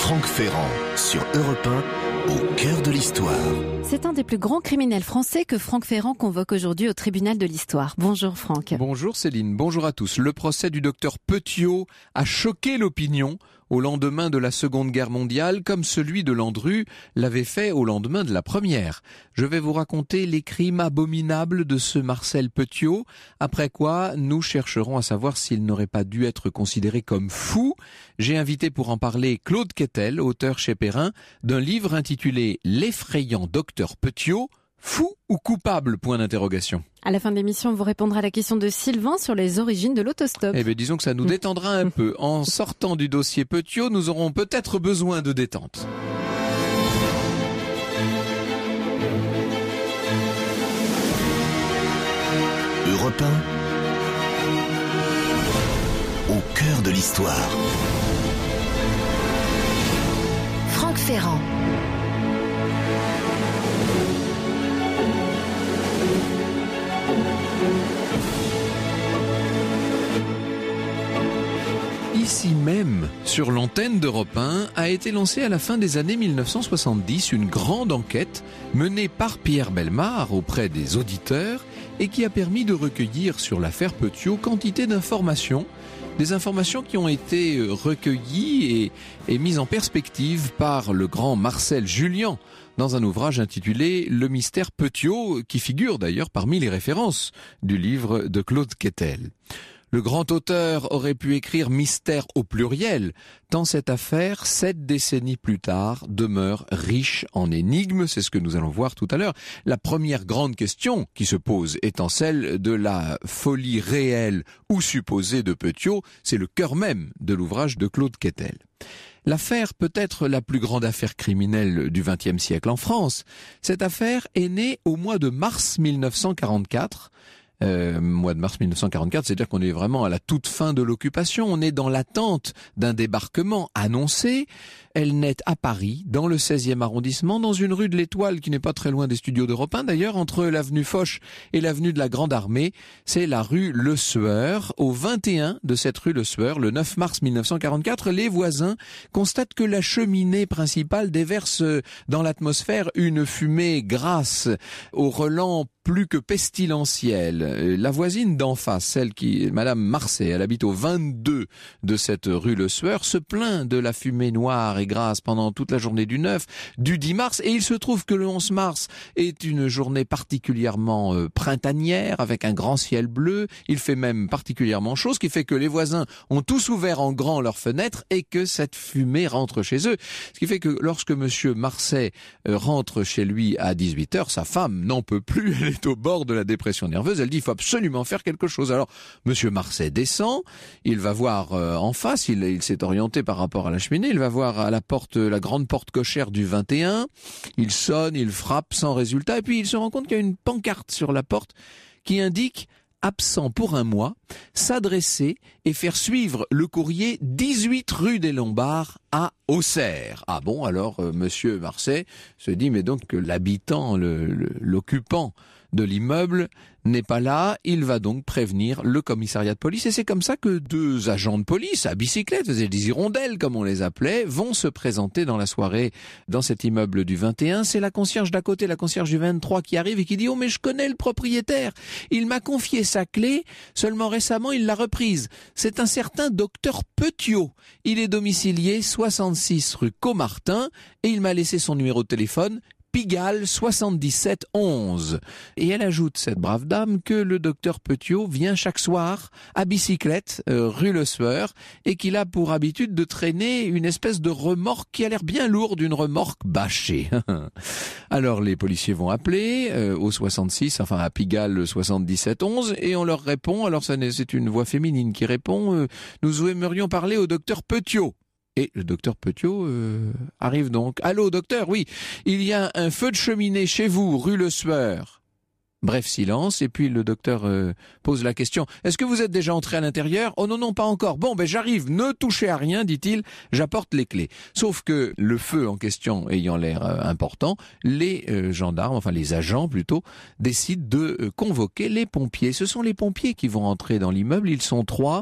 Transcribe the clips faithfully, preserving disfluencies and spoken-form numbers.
Franck Ferrand sur Europe un, au cœur de l'histoire. C'est un des plus grands criminels français que Franck Ferrand convoque aujourd'hui au tribunal de l'histoire. Bonjour Franck. Bonjour Céline, bonjour à tous. Le procès du docteur Petiot a choqué l'opinion au lendemain de la Seconde Guerre mondiale, comme celui de Landru l'avait fait au lendemain de la Première. Je vais vous raconter les crimes abominables de ce Marcel Petiot, après quoi nous chercherons à savoir s'il n'aurait pas dû être considéré comme fou. J'ai invité pour en parler Claude Quetel, auteur chez Perrin, d'un livre intitulé « L'effrayant docteur Petiot ». Fou ou coupable? Point d'interrogation. À la fin de l'émission, vous répondrez à la question de Sylvain sur les origines de l'autostop. Eh bien, disons que ça nous détendra un peu. En sortant du dossier Petiot, nous aurons peut-être besoin de détente. Europe un, au cœur de l'histoire. Franck Ferrand. Ici même, sur l'antenne d'Europe un, a été lancée à la fin des années mille neuf cent soixante-dix une grande enquête menée par Pierre Bellemare auprès des auditeurs et qui a permis de recueillir sur l'affaire Petiot quantité d'informations, des informations qui ont été recueillies et, et mises en perspective par le grand Marcel Julian dans un ouvrage intitulé « Le mystère Petiot » qui figure d'ailleurs parmi les références du livre de Claude Quetel. Le grand auteur aurait pu écrire mystère au pluriel, tant cette affaire, sept décennies plus tard, demeure riche en énigmes, c'est ce que nous allons voir tout à l'heure. La première grande question qui se pose étant celle de la folie réelle ou supposée de Petiot, c'est le cœur même de l'ouvrage de Claude Quetel. L'affaire peut être la plus grande affaire criminelle du vingtième siècle en France. Cette affaire est née au mois de mars mille neuf cent quarante-quatre, Euh, mois de mars mille neuf cent quarante-quatre, c'est-à-dire qu'on est vraiment à la toute fin de l'occupation, on est dans l'attente d'un débarquement annoncé. Elle naît à Paris, dans le seizième arrondissement, dans une rue de l'Étoile qui n'est pas très loin des studios d'Europe un d'ailleurs, entre l'avenue Foch et l'avenue de la Grande Armée, c'est la rue Le Sueur. Au vingt et un de cette rue Le Sueur, le neuf mars mille neuf cent quarante-quatre, les voisins constatent que la cheminée principale déverse dans l'atmosphère une fumée grasse, au relent plus que pestilentiel. La voisine d'en face, celle qui, Madame Marcet, elle habite au vingt-deux de cette rue Le Sueur, se plaint de la fumée noire et grasse pendant toute la journée du neuf, du dix mars, et il se trouve que le onze mars est une journée particulièrement euh, printanière, avec un grand ciel bleu. Il fait même particulièrement chaud, ce qui fait que les voisins ont tous ouvert en grand leurs fenêtres et que cette fumée rentre chez eux. Ce qui fait que lorsque Monsieur Marcet euh, rentre chez lui à dix-huit heures, sa femme n'en peut plus, elle est au bord de la dépression nerveuse, elle dit il faut absolument faire quelque chose. Alors Monsieur Marcet descend, il va voir euh, en face, il, il s'est orienté par rapport à la cheminée, il va voir à la porte, la grande porte cochère du vingt et un, il sonne, il frappe sans résultat, et puis il se rend compte qu'il y a une pancarte sur la porte qui indique absent pour un mois, s'adresser et faire suivre le courrier dix-huit rue des Lombards à Auxerre. Ah bon, alors euh, Monsieur Marcet se dit mais donc que l'habitant, le, le, l'occupant de l'immeuble n'est pas là, il va donc prévenir le commissariat de police et c'est comme ça que deux agents de police à bicyclette, des hirondelles comme on les appelait, vont se présenter dans la soirée dans cet immeuble du vingt et un. C'est la concierge d'à côté, la concierge du vingt-trois qui arrive et qui dit « Oh mais je connais le propriétaire, il m'a confié sa clé, seulement récemment il l'a reprise. C'est un certain docteur Petiot. Il est domicilié soixante-six rue Caumartin et il m'a laissé son numéro de téléphone. Pigalle soixante-dix-sept onze. Et elle ajoute, cette brave dame, que le docteur Petiot vient chaque soir à bicyclette, euh, rue Le Sueur, et qu'il a pour habitude de traîner une espèce de remorque qui a l'air bien lourde, une remorque bâchée. Alors les policiers vont appeler euh, au soixante-six, enfin à Pigalle soixante-dix-sept onze, et on leur répond, alors ça, c'est une voix féminine qui répond, euh, nous aimerions parler au docteur Petiot. Et le docteur Petiot euh, arrive donc. « Allô, docteur, oui, il y a un feu de cheminée chez vous, rue Le Sueur. » Bref silence, et puis le docteur euh, pose la question. « Est-ce que vous êtes déjà entré à l'intérieur ?»« Oh non, non, pas encore. Bon, ben j'arrive, ne touchez à rien, dit-il, j'apporte les clés. » Sauf que le feu en question ayant l'air euh, important, les euh, gendarmes, enfin les agents plutôt, décident de euh, convoquer les pompiers. Ce sont les pompiers qui vont entrer dans l'immeuble, ils sont trois.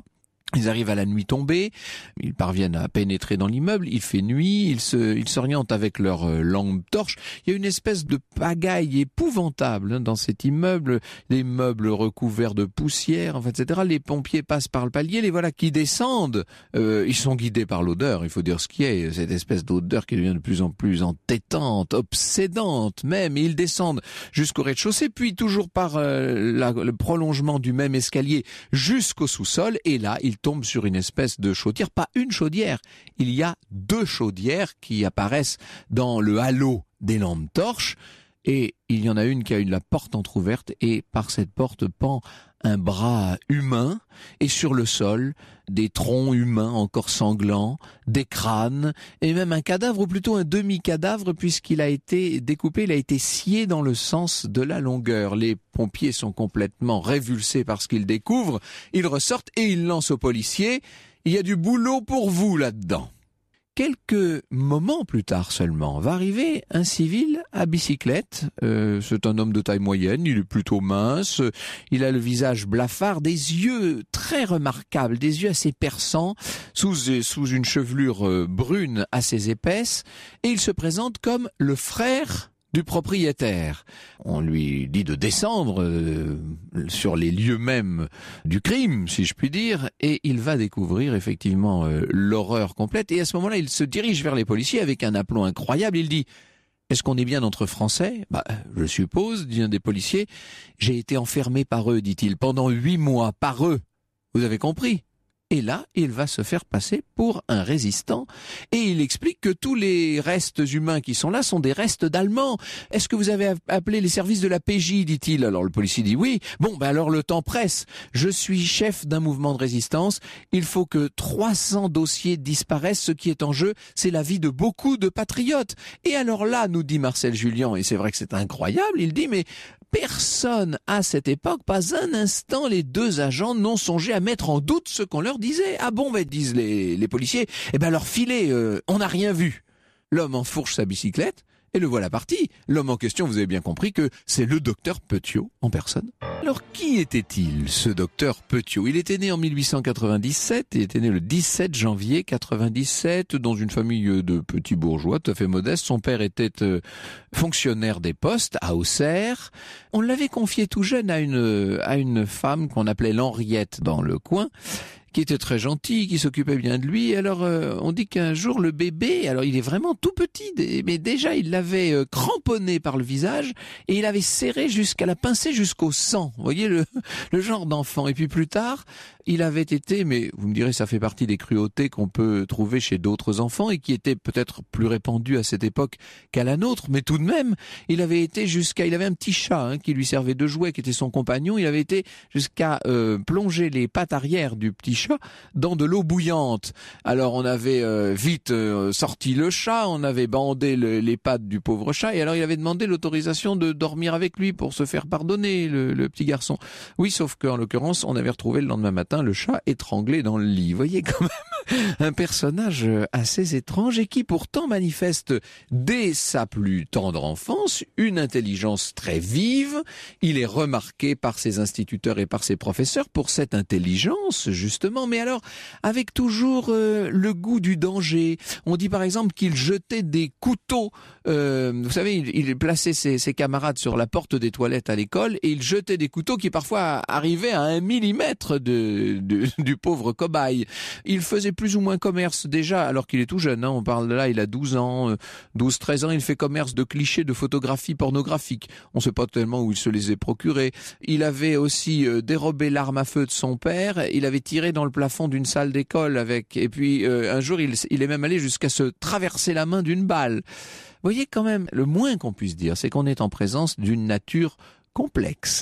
Ils arrivent à la nuit tombée, ils parviennent à pénétrer dans l'immeuble, il fait nuit, ils se, ils s'orientent avec leur euh, lampe torche. Il y a une espèce de pagaille épouvantable hein, dans cet immeuble, les meubles recouverts de poussière, enfin, et cetera. Les pompiers passent par le palier, les voilà qui descendent. Euh, ils sont guidés par l'odeur, il faut dire ce qui est, cette espèce d'odeur qui devient de plus en plus entêtante, obsédante même. Et ils descendent jusqu'au rez-de-chaussée, puis toujours par euh, la, le prolongement du même escalier jusqu'au sous-sol. Et là, ils tombe sur une espèce de chaudière, pas une chaudière, il y a deux chaudières qui apparaissent dans le halo des lampes torches, et il y en a une qui a eu la porte entrouverte, et par cette porte pend un bras humain, et sur le sol, des troncs humains encore sanglants, des crânes, et même un cadavre, ou plutôt un demi-cadavre, puisqu'il a été découpé, il a été scié dans le sens de la longueur. Les pompiers sont complètement révulsés par ce qu'ils découvrent, ils ressortent et ils lancent aux policiers « Il y a du boulot pour vous là-dedans ». Quelques moments plus tard seulement, va arriver un civil à bicyclette. Euh, c'est un homme de taille moyenne, il est plutôt mince, il a le visage blafard, des yeux très remarquables, des yeux assez perçants, sous, sous une chevelure euh, brune assez épaisse, et il se présente comme le frère du propriétaire. On lui dit de descendre euh, sur les lieux mêmes du crime, si je puis dire, et il va découvrir effectivement euh, l'horreur complète. Et à ce moment-là, il se dirige vers les policiers avec un aplomb incroyable. Il dit « Est-ce qu'on est bien entre Français ?» Bah, je suppose, dit un des policiers. « J'ai été enfermé par eux, dit-il, pendant huit mois, par eux. Vous avez compris ? » Et là, il va se faire passer pour un résistant. Et il explique que tous les restes humains qui sont là sont des restes d'Allemands. « Est-ce que vous avez appelé les services de la P J ?» dit-il. Alors le policier dit « Oui. » Bon, ben alors le temps presse. Je suis chef d'un mouvement de résistance. Il faut que trois cents dossiers disparaissent. Ce qui est en jeu, c'est la vie de beaucoup de patriotes. Et alors là, nous dit Marcel Julien, et c'est vrai que c'est incroyable, il dit « Mais personne à cette époque, pas un instant, les deux agents n'ont songé à mettre en doute ce qu'on leur disait. Ah bon, ben, disent les, les policiers, eh ben leur filet, euh, on n'a rien vu. » L'homme enfourche sa bicyclette et le voilà parti. L'homme en question, vous avez bien compris que c'est le docteur Petiot en personne. Alors qui était-il, ce docteur Petiot ? Il était né en mille huit cent quatre-vingt-dix-sept, il était né le dix-sept janvier quatre-vingt-dix-sept dans une famille de petits bourgeois tout à fait modeste. Son père était euh, fonctionnaire des postes à Auxerre. On l'avait confié tout jeune à une, à une femme qu'on appelait l'Henriette dans le coin, qui était très gentil, qui s'occupait bien de lui. Alors, euh, on dit qu'un jour, le bébé, alors il est vraiment tout petit, mais déjà, il l'avait euh, cramponné par le visage et il avait serré jusqu'à la pincée jusqu'au sang. Vous voyez le, le genre d'enfant. Et puis plus tard, il avait été, mais vous me direz, ça fait partie des cruautés qu'on peut trouver chez d'autres enfants et qui étaient peut-être plus répandues à cette époque qu'à la nôtre, mais tout de même, il avait été jusqu'à, il avait un petit chat hein, qui lui servait de jouet, qui était son compagnon. Il avait été jusqu'à euh, plonger les pattes arrière du petit chat dans de l'eau bouillante. Alors on avait euh, vite euh, sorti le chat, on avait bandé le, les pattes du pauvre chat, et alors il avait demandé l'autorisation de dormir avec lui pour se faire pardonner, le, le petit garçon. Oui, sauf qu'en l'occurrence, on avait retrouvé le lendemain matin le chat étranglé dans le lit. Vous voyez quand même un personnage assez étrange et qui pourtant manifeste dès sa plus tendre enfance une intelligence très vive. Il est remarqué par ses instituteurs et par ses professeurs pour cette intelligence, justement, mais alors avec toujours euh, le goût du danger. On dit par exemple qu'il jetait des couteaux, euh, vous savez, il, il plaçait ses, ses camarades sur la porte des toilettes à l'école et il jetait des couteaux qui parfois arrivaient à un millimètre de, de, du pauvre cobaye. Il faisait plus ou moins commerce déjà, alors qu'il est tout jeune, hein, on parle de là, il a douze ans, douze treize ans, il fait commerce de clichés de photographie pornographique. On ne sait pas tellement où il se les est procurés. Il avait aussi euh, dérobé l'arme à feu de son père, il avait tiré dans le plafond d'une salle d'école avec, et puis euh, un jour il, il est même allé jusqu'à se traverser la main d'une balle. Vous voyez quand même, le moins qu'on puisse dire, c'est qu'on est en présence d'une nature complexe,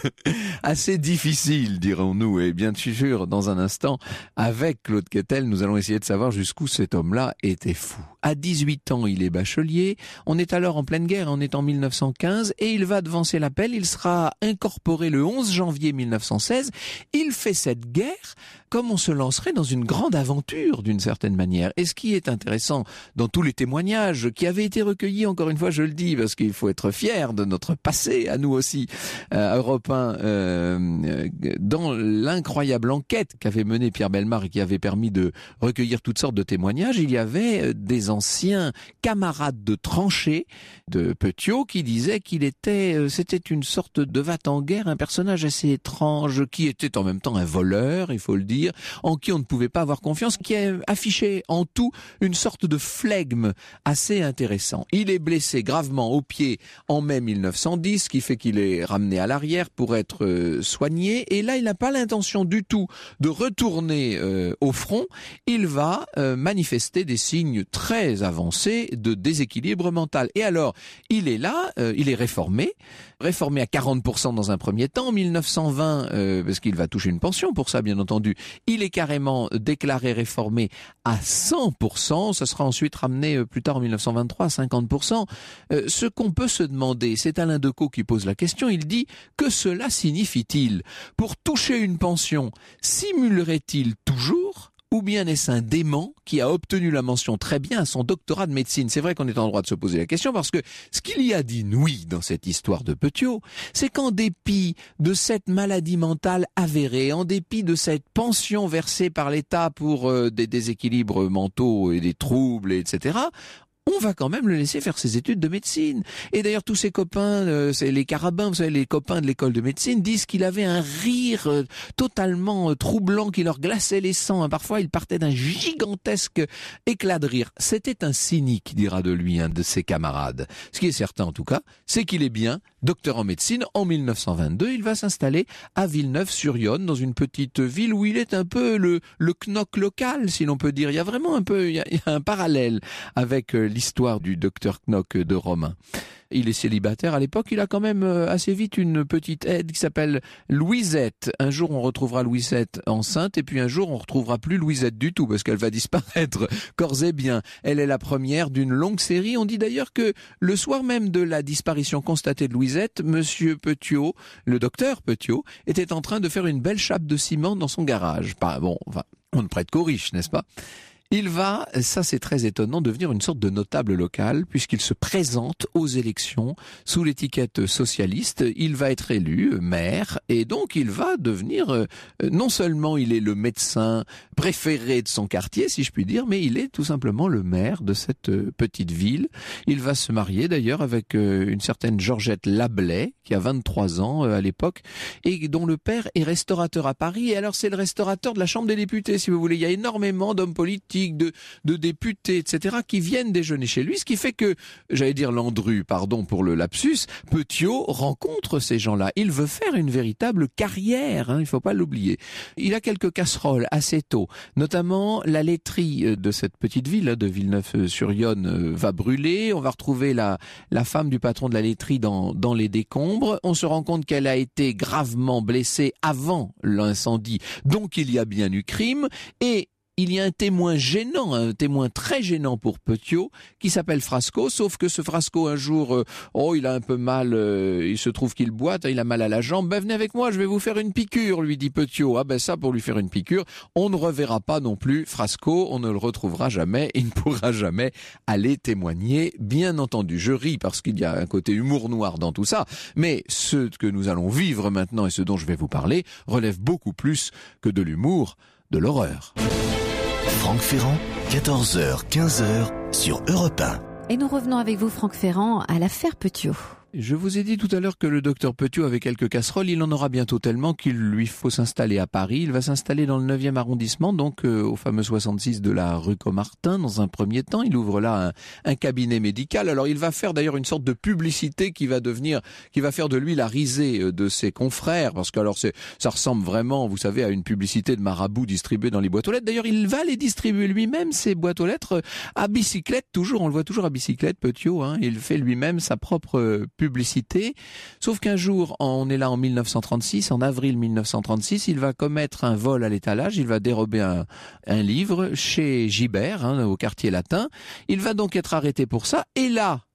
assez difficile, dirons-nous, et bien sûr, dans un instant, avec Claude Quetel, nous allons essayer de savoir jusqu'où cet homme-là était fou. À dix-huit ans, il est bachelier, on est alors en pleine guerre, on est en mille neuf cent quinze, et il va devancer l'appel, il sera incorporé le onze janvier mille neuf cent seize, il fait cette guerre comme on se lancerait dans une grande aventure, d'une certaine manière. Et ce qui est intéressant dans tous les témoignages qui avaient été recueillis, encore une fois, je le dis, parce qu'il faut être fier de notre passé, à nous aussi, dit à Europe un, euh, dans l'incroyable enquête qu'avait menée Pierre Bellemare et qui avait permis de recueillir toutes sortes de témoignages, il y avait des anciens camarades de tranchée de Petiot qui disaient qu'il était, c'était une sorte de va-t-en-guerre, un personnage assez étrange qui était en même temps un voleur, il faut le dire, en qui on ne pouvait pas avoir confiance, qui a affiché en tout une sorte de flegme assez intéressant. Il est blessé gravement au pied en mai mille neuf cent dix, ce qui fait qu'il est ramené à l'arrière pour être soigné, et là il n'a pas l'intention du tout de retourner euh, au front. Il va euh, manifester des signes très avancés de déséquilibre mental. Et alors, il est là, euh, il est réformé, réformé à quarante pour cent dans un premier temps, en mille neuf cent vingt, euh, parce qu'il va toucher une pension pour ça bien entendu, il est carrément déclaré réformé à cent pour cent, ça sera ensuite ramené euh, plus tard en mille neuf cent vingt-trois à cinquante pour cent. Euh, ce qu'on peut se demander, c'est Alain Decaux qui pose la question, il dit « Que cela signifie-t-il ? Pour toucher une pension, simulerait-il toujours ? Ou bien est-ce un dément qui a obtenu la mention très bien à son doctorat de médecine ?» C'est vrai qu'on est en droit de se poser la question parce que ce qu'il y a d'inouï dans cette histoire de Petiot, c'est qu'en dépit de cette maladie mentale avérée, en dépit de cette pension versée par l'État pour euh, des déséquilibres mentaux et des troubles, et cetera, on va quand même le laisser faire ses études de médecine. Et d'ailleurs, tous ses copains, euh, c'est les carabins, vous savez, les copains de l'école de médecine, disent qu'il avait un rire euh, totalement euh, troublant qui leur glaçait les sangs. Hein. Parfois, il partait d'un gigantesque éclat de rire. C'était un cynique, dira de lui un de ses camarades. Ce qui est certain, en tout cas, c'est qu'il est bien docteur en médecine. En mille neuf cent vingt-deux, il va s'installer à Villeneuve-sur-Yonne, dans une petite ville où il est un peu le, le knock local, si l'on peut dire. Il y a vraiment un peu, il y a, il y a un parallèle avec euh, l'histoire du docteur Knock de Romain. Il est célibataire à l'époque, il a quand même assez vite une petite aide qui s'appelle Louisette. Un jour on retrouvera Louisette enceinte et puis un jour on retrouvera plus Louisette du tout parce qu'elle va disparaître corps et biens. Elle est la première d'une longue série. On dit d'ailleurs que le soir même de la disparition constatée de Louisette, monsieur Petiot, le docteur Petiot, était en train de faire une belle chape de ciment dans son garage. Pas bon, enfin, on ne prête qu'aux riches, n'est-ce pas ? Il va, ça c'est très étonnant, devenir une sorte de notable local puisqu'il se présente aux élections sous l'étiquette socialiste. Il va être élu maire et donc il va devenir, euh, non seulement il est le médecin préféré de son quartier si je puis dire, mais il est tout simplement le maire de cette euh, petite ville. Il va se marier d'ailleurs avec euh, une certaine Georgette Lablais qui a vingt-trois ans euh, à l'époque et dont le père est restaurateur à Paris. Et alors c'est le restaurateur de la Chambre des députés si vous voulez. Il y a énormément d'hommes politiques, De, de députés, et cetera, qui viennent déjeuner chez lui, ce qui fait que, j'allais dire Landru, pardon pour le lapsus, Petiot rencontre ces gens-là. Il veut faire une véritable carrière, hein, il ne faut pas l'oublier. Il a quelques casseroles assez tôt, notamment la laiterie de cette petite ville de Villeneuve-sur-Yonne va brûler. On va retrouver la, la femme du patron de la laiterie dans, dans les décombres. On se rend compte qu'elle a été gravement blessée avant l'incendie, donc il y a bien eu crime. Et il y a un témoin gênant, un témoin très gênant pour Petiot, qui s'appelle Frasco, sauf que ce Frasco, un jour, euh, oh, il a un peu mal, euh, il se trouve qu'il boite, il a mal à la jambe, ben venez avec moi, je vais vous faire une piqûre, lui dit Petiot. Ah ben ça, pour lui faire une piqûre, on ne reverra pas non plus Frasco, on ne le retrouvera jamais, il ne pourra jamais aller témoigner, bien entendu. Je ris parce qu'il y a un côté humour noir dans tout ça, mais ce que nous allons vivre maintenant et ce dont je vais vous parler relève beaucoup plus que de l'humour, de l'horreur. Franck Ferrand, quatorze heures quinze heures sur Europe un. Et nous revenons avec vous, Franck Ferrand, à l'affaire Petiot. Je vous ai dit tout à l'heure que le docteur Petiot avait quelques casseroles. Il en aura bientôt tellement qu'il lui faut s'installer à Paris. Il va s'installer dans le neuvième arrondissement, donc euh, au fameux soixante-six de la rue Caumartin. Dans un premier temps, il ouvre là un, un cabinet médical. Alors il va faire d'ailleurs une sorte de publicité qui va devenir, qui va faire de lui la risée de ses confrères, parce que alors c'est, ça ressemble vraiment, vous savez, à une publicité de marabout distribuée dans les boîtes aux lettres. D'ailleurs, il va les distribuer lui-même, ces boîtes aux lettres, à bicyclette. Toujours, on le voit toujours à bicyclette, Petiot. Hein, il fait lui-même sa propre publicité. publicité, sauf qu'un jour, on est là en mille neuf cent trente-six, en avril mille neuf cent trente-six, il va commettre un vol à l'étalage, il va dérober un, un livre chez Gibert, hein, au quartier latin, il va donc être arrêté pour ça, et là,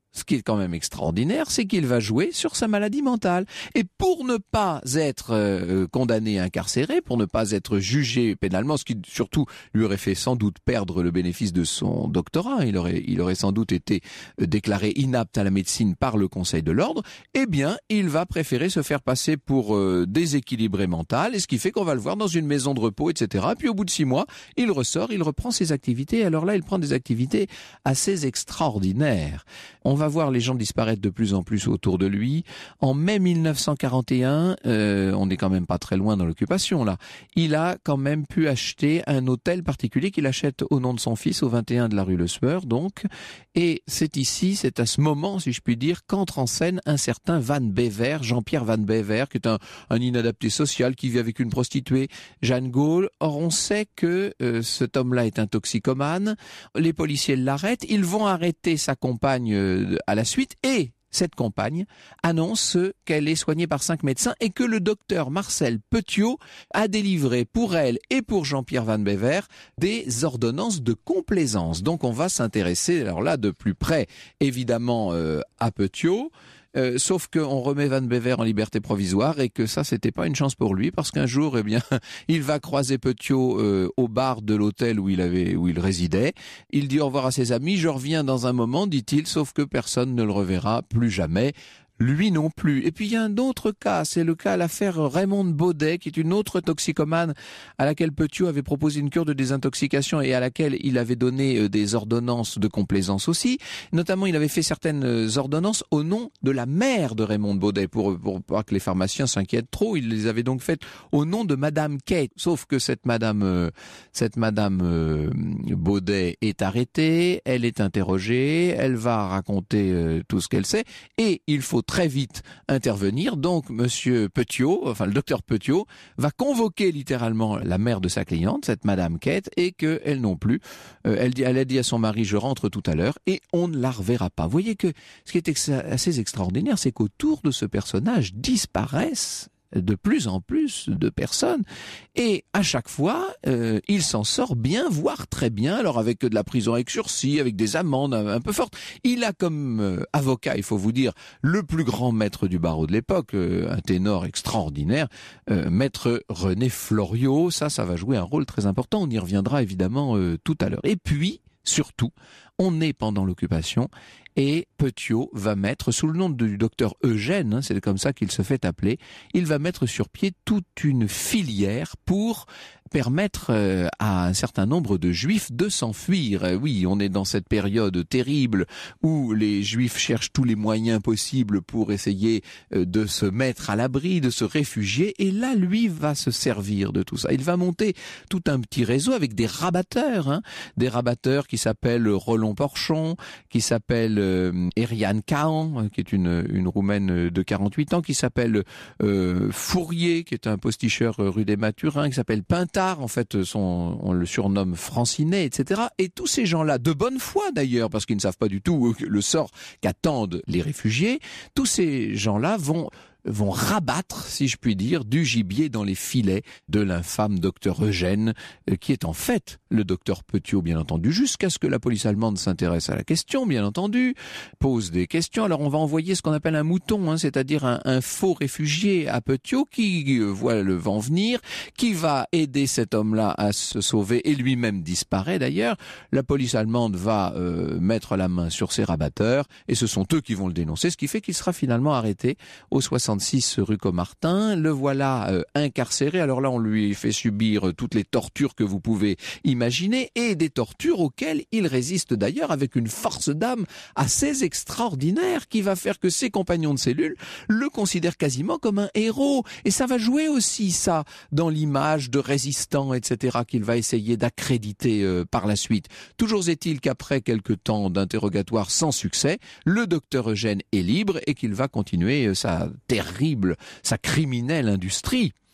ce qui est quand même extraordinaire, c'est qu'il va jouer sur sa maladie mentale. Et pour ne pas être euh, condamné, incarcéré, pour ne pas être jugé pénalement, ce qui surtout lui aurait fait sans doute perdre le bénéfice de son doctorat, il aurait, il aurait sans doute été déclaré inapte à la médecine par le Conseil de l'Ordre, eh bien, il va préférer se faire passer pour euh, déséquilibré mental, et ce qui fait qu'on va le voir dans une maison de repos, et cetera. Puis au bout de six mois, il ressort, il reprend ses activités. Alors là, il prend des activités assez extraordinaires. On va voir les gens disparaître de plus en plus autour de lui. En mai mille neuf cent quarante et un, euh, on n'est quand même pas très loin dans l'occupation là, il a quand même pu acheter un hôtel particulier qu'il achète au nom de son fils au vingt et un de la rue Le Sueur donc. Et c'est ici, c'est à ce moment, si je puis dire, qu'entre en scène un certain Van Bever, Jean-Pierre Van Bever, qui est un, un inadapté social, qui vit avec une prostituée, Jeanne Gaulle. Or, on sait que euh, cet homme-là est un toxicomane. Les policiers l'arrêtent. Ils vont arrêter sa compagne euh, à la suite et cette compagne annonce qu'elle est soignée par cinq médecins et que le docteur Marcel Petiot a délivré pour elle et pour Jean-Pierre Van Bever des ordonnances de complaisance. Donc on va s'intéresser alors là de plus près évidemment euh, à Petiot. Euh, sauf qu'on remet Van Bever en liberté provisoire et que ça, c'était pas une chance pour lui parce qu'un jour, eh bien, il va croiser Petiot euh, au bar de l'hôtel où il avait, où il résidait. Il dit au revoir à ses amis. Je reviens dans un moment, dit-il, sauf que personne ne le reverra plus jamais. Lui non plus. Et puis il y a un autre cas, c'est le cas, l'affaire Raymond Baudet, qui est une autre toxicomane à laquelle Petiot avait proposé une cure de désintoxication et à laquelle il avait donné des ordonnances de complaisance aussi. Notamment, il avait fait certaines ordonnances au nom de la mère de Raymond Baudet, pour, pour pas que les pharmaciens s'inquiètent trop. Il les avait donc faites au nom de Madame Kate. Sauf que cette Madame, euh, cette Madame euh, Baudet est arrêtée, elle est interrogée, elle va raconter euh, tout ce qu'elle sait et il faut très vite intervenir. Donc, monsieur Petiot, enfin le docteur Petiot, va convoquer littéralement la mère de sa cliente, cette Madame Kate, et qu'elle non plus, euh, elle, dit, elle a dit à son mari, je rentre tout à l'heure, et on ne la reverra pas. Vous voyez que ce qui est ex- assez extraordinaire, c'est qu'autour de ce personnage disparaissent de plus en plus de personnes et à chaque fois euh, il s'en sort bien, voire très bien, alors avec de la prison avec sursis, avec des amendes un, un peu fortes. Il a comme euh, avocat, il faut vous dire, le plus grand maître du barreau de l'époque, euh, un ténor extraordinaire, euh, maître René Floriot. Ça, ça va jouer un rôle très important, on y reviendra évidemment euh, tout à l'heure. Et puis, surtout, on est pendant l'occupation et Petiot va mettre, sous le nom du docteur Eugène, hein, c'est comme ça qu'il se fait appeler, il va mettre sur pied toute une filière pour permettre euh, à un certain nombre de juifs de s'enfuir. Euh, oui, on est dans cette période terrible où les juifs cherchent tous les moyens possibles pour essayer euh, de se mettre à l'abri, de se réfugier, et là, lui va se servir de tout ça. Il va monter tout un petit réseau avec des rabatteurs, hein, des rabatteurs qui s'appellent Roland Porchon, qui s'appelle euh, Eriane Cahan, qui est une, une Roumaine de quarante-huit ans, qui s'appelle euh, Fourier, qui est un posticheur rue des Mathurins, qui s'appelle Pinta, en fait, son, on le surnomme Francinet, et cetera. Et tous ces gens-là, de bonne foi d'ailleurs, parce qu'ils ne savent pas du tout le sort qu'attendent les réfugiés, tous ces gens-là vont vont rabattre, si je puis dire, du gibier dans les filets de l'infâme docteur Eugène, qui est en fait le docteur Petiot, bien entendu, jusqu'à ce que la police allemande s'intéresse à la question, bien entendu, pose des questions. Alors on va envoyer ce qu'on appelle un mouton, hein, c'est-à-dire un, un faux réfugié à Petiot qui euh, voit le vent venir, qui va aider cet homme-là à se sauver et lui-même disparaît d'ailleurs. La police allemande va euh, mettre la main sur ses rabatteurs et ce sont eux qui vont le dénoncer, ce qui fait qu'il sera finalement arrêté au soixante-six rue Comartin. Le voilà euh, incarcéré. Alors là, on lui fait subir euh, toutes les tortures que vous pouvez imaginer et des tortures auxquelles il résiste d'ailleurs avec une force d'âme assez extraordinaire qui va faire que ses compagnons de cellule le considèrent quasiment comme un héros. Et ça va jouer aussi ça dans l'image de résistant, et cetera qu'il va essayer d'accréditer euh, par la suite. Toujours est-il qu'après quelques temps d'interrogatoire sans succès, le docteur Eugène est libre et qu'il va continuer euh, sa terrible, sa criminelle industrie.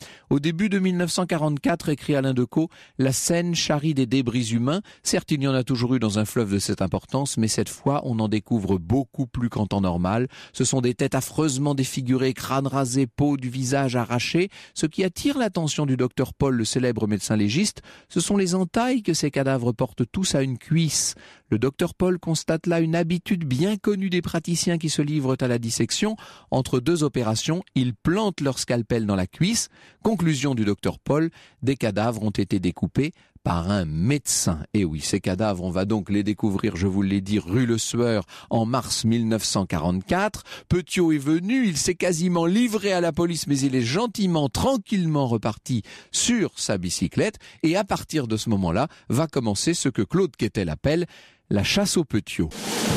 Au début de mille neuf cent quarante-quatre, écrit Alain Decaux, la Seine charrie des débris humains. Certes, il y en a toujours eu dans un fleuve de cette importance, mais cette fois, on en découvre beaucoup plus qu'en temps normal. Ce sont des têtes affreusement défigurées, crânes rasés, peau du visage arrachée. Ce qui attire l'attention du docteur Paul, le célèbre médecin légiste, ce sont les entailles que ces cadavres portent tous à une cuisse. Le docteur Paul constate là une habitude bien connue des praticiens qui se livrent à la dissection. Entre deux opérations, ils plantent leur scalpel dans la cuisse. Conclusion du docteur Paul, des cadavres ont été découpés par un médecin. Et oui, ces cadavres, on va donc les découvrir, je vous l'ai dit, rue Le Sueur, en mars mille neuf cent quarante-quatre. Petiot est venu, il s'est quasiment livré à la police, mais il est gentiment, tranquillement reparti sur sa bicyclette. Et à partir de ce moment-là, va commencer ce que Claude Quetel appelle la chasse aux Petiot.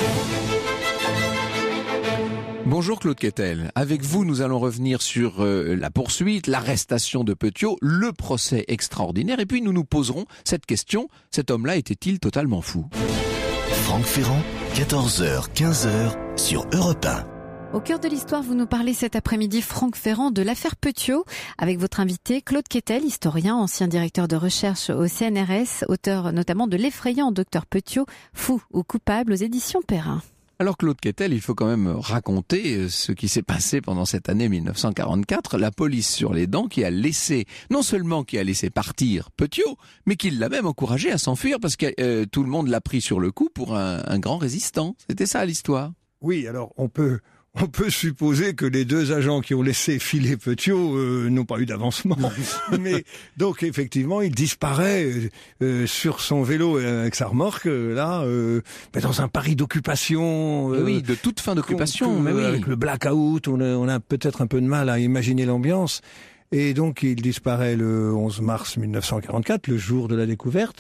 Bonjour Claude Quetel. Avec vous, nous allons revenir sur euh, la poursuite, l'arrestation de Petiot, le procès extraordinaire, et puis nous nous poserons cette question, cet homme-là était-il totalement fou ? Franck Ferrand, quatorze heures quinze heures sur Europe un. Au cœur de l'histoire, vous nous parlez cet après-midi, Franck Ferrand, de l'affaire Petiot, avec votre invité Claude Quetel, historien, ancien directeur de recherche au C N R S, auteur notamment de l'effrayant Docteur Petiot, fou ou coupable aux éditions Perrin. Alors Claude Quetel, il faut quand même raconter ce qui s'est passé pendant cette année mille neuf cent quarante-quatre, la police sur les dents qui a laissé, non seulement qui a laissé partir Petiot, mais qui l'a même encouragé à s'enfuir parce que euh, tout le monde l'a pris sur le coup pour un, un grand résistant. C'était ça l'histoire. Oui, alors on peut... On peut supposer que les deux agents qui ont laissé filer Petiot euh, n'ont pas eu d'avancement. Mais donc effectivement, il disparaît euh, sur son vélo avec sa remorque euh, là, euh, mais dans un Paris d'occupation. Euh, oui, de toute fin d'occupation. Que, mais oui. Avec le blackout, on a, on a peut-être un peu de mal à imaginer l'ambiance. Et donc il disparaît le onze mars mille neuf cent quarante-quatre, le jour de la découverte,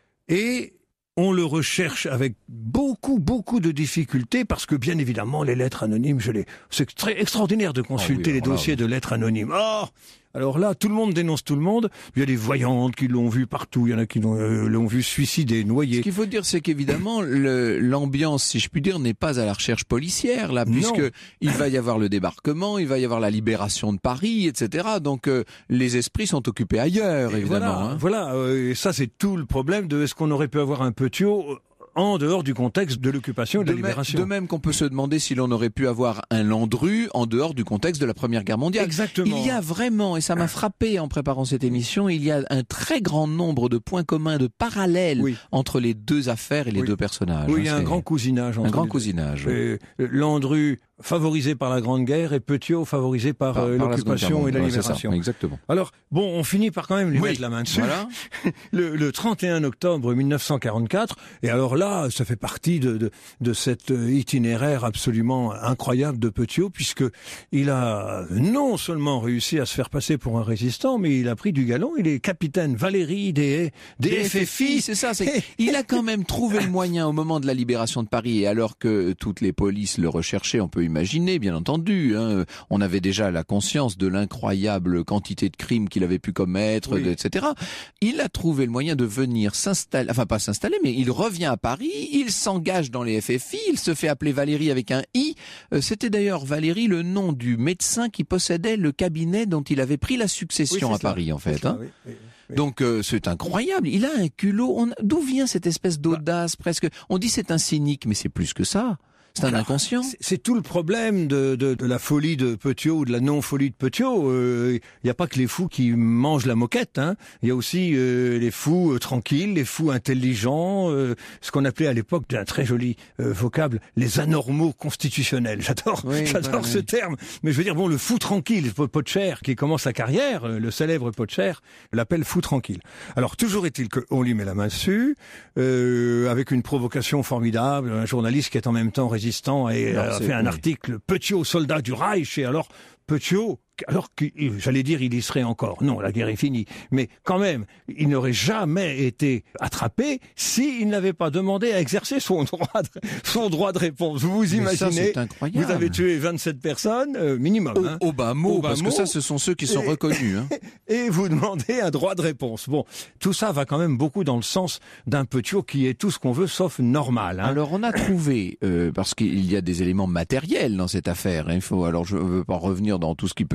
et on le recherche avec beaucoup, beaucoup de difficultés parce que, bien évidemment, les lettres anonymes, je les... c'est très extraordinaire de consulter oh oui, les dossiers là, oui. de lettres anonymes. Oh Alors là, tout le monde dénonce tout le monde. Il y a des voyantes qui l'ont vu partout. Il y en a qui l'ont, euh, l'ont vu suicider, noyer. Ce qu'il faut dire, c'est qu'évidemment, le, l'ambiance, si je puis dire, n'est pas à la recherche policière, là, puisque non. il va y avoir le débarquement, il va y avoir la libération de Paris, et cetera. Donc, euh, les esprits sont occupés ailleurs, évidemment. Voilà, hein. voilà euh, et ça, c'est tout le problème de est-ce qu'on aurait pu avoir un Petiot en dehors du contexte de l'occupation et de, de la libération. De même qu'on peut se demander si l'on aurait pu avoir un Landru en dehors du contexte de la Première Guerre mondiale. Exactement. Il y a vraiment, et ça m'a frappé en préparant cette émission, il y a un très grand nombre de points communs, de parallèles oui. entre les deux affaires et les oui. deux personnages. Oui, il y a un grand cousinage. Un grand cousinage. Oui. Landru favorisé par la Grande Guerre et Petiot favorisé par, par, euh, par l'occupation la et la libération. Ça, exactement. Alors, bon, on finit par quand même lui oui. mettre la main dessus. Voilà. le, le trente et un octobre mille neuf cent quarante-quatre, et alors là, ça fait partie de, de, de cet itinéraire absolument incroyable de Petiot, puisque il a non seulement réussi à se faire passer pour un résistant, mais il a pris du galon. Il est capitaine Valéry des, des, des F F I. C'est ça. C'est... il a quand même trouvé le moyen au moment de la libération de Paris, et alors que toutes les polices le recherchaient, on peut imaginer, bien entendu. Hein, on avait déjà la conscience de l'incroyable quantité de crimes qu'il avait pu commettre, oui. et cetera. Il a trouvé le moyen de venir s'installer, enfin pas s'installer, mais il revient à Paris, il s'engage dans les F F I, il se fait appeler Valéry avec un I. Euh, c'était d'ailleurs Valéry le nom du médecin qui possédait le cabinet dont il avait pris la succession oui, à Paris, en fait. Hein. Oui, oui, oui. Donc euh, c'est incroyable. Il a un culot. On... D'où vient cette espèce d'audace bah. presque? On dit c'est un cynique, mais c'est plus que ça. C'est un inconscient. C'est, c'est tout le problème de, de, de la folie de Petiot ou de la non-folie de Petiot. Il euh, n'y a pas que les fous qui mangent la moquette. Hein. Il y a aussi euh, les fous euh, tranquilles, les fous intelligents, euh, ce qu'on appelait à l'époque d'un très joli euh, vocable, les anormaux constitutionnels. J'adore, oui, j'adore voilà, ce oui. terme. Mais je veux dire, bon, le fou tranquille, Potcher, qui commence sa carrière, le célèbre Potcher, l'appelle fou tranquille. Alors, toujours est-il qu'on lui met la main dessus, euh, avec une provocation formidable, un journaliste qui est en même temps résistant et a fait un oui. article Petiot, soldat du Reich, et alors Petiot, alors que, j'allais dire, il y serait encore. Non, la guerre est finie. Mais quand même, il n'aurait jamais été attrapé s'il n'avait pas demandé à exercer son droit de, son droit de réponse. Vous vous imaginez, ça, c'est incroyable. Vous avez tué vingt-sept personnes, euh, minimum. Au, hein. au bas mot, au bas parce mot, que ça, ce sont ceux qui sont et, reconnus. Hein. Et vous demandez un droit de réponse. Bon, tout ça va quand même beaucoup dans le sens d'un Petiot qui est tout ce qu'on veut, sauf normal. Hein. Alors, on a trouvé, euh, parce qu'il y a des éléments matériels dans cette affaire. Hein, il faut, alors, je ne veux pas revenir dans tout ce qui peut